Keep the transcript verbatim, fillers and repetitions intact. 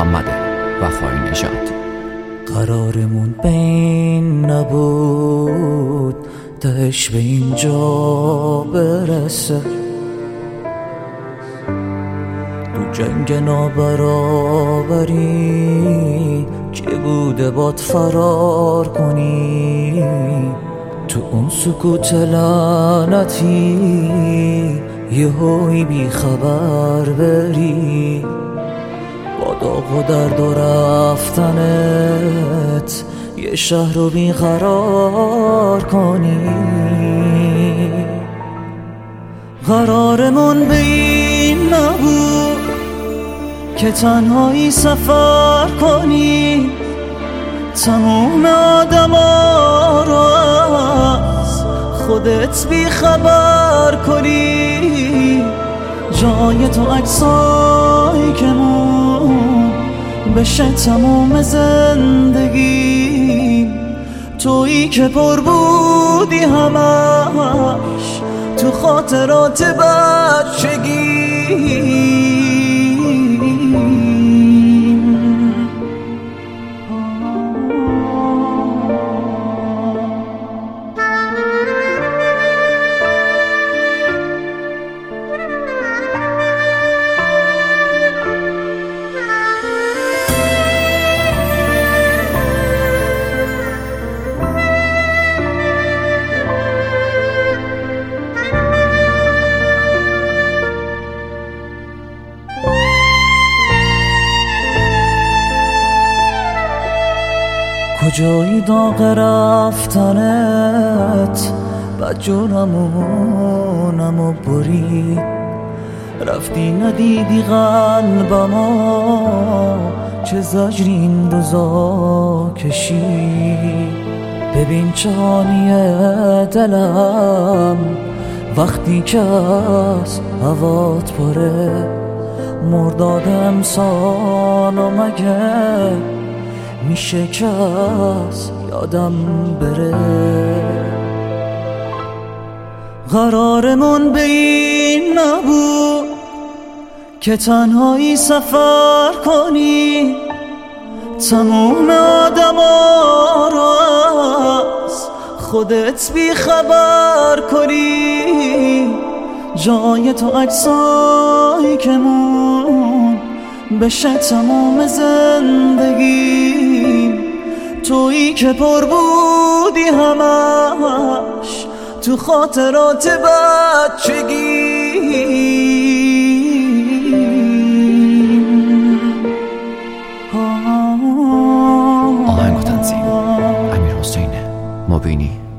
محمد وفایی نژاد. قرارمون بین نبود تهش به اینجا برسه، تو جنگ نابرابری که بوده باد فرار کنی، تو اون سکوت لعنتی یهویی بی خبر بری، با داغ و درد و رفتنت یه شهر رو بیقرار کنی. قرارمون به این نبود که تنهایی سفر کنی، تموم آدم ها رو از خودت بیخبر کنی، جای تو عکسایی که مون بشه تموم زندگی، تویی که پر بودی همش تو خاطرات بچگی. کجایی داغ رفتنت بد جونمونمو برید، رفتی ندیدی قلبما چه زجری این روزا کشید. ببین چهانیه دلم وقتی که از هوات پره، مرداد امسال و مگه میشه که از یادم بره. قرارمون به این نبود که تنهایی سفر کنی، تموم آدم ها رو از خودت بیخبر کنی، جای تو عکسایی که مون بشه تمام زندگی، تویی که پر بودی همش تو خاطرات بچگی. آهنگ و تنظیم امیر حسین مبینی.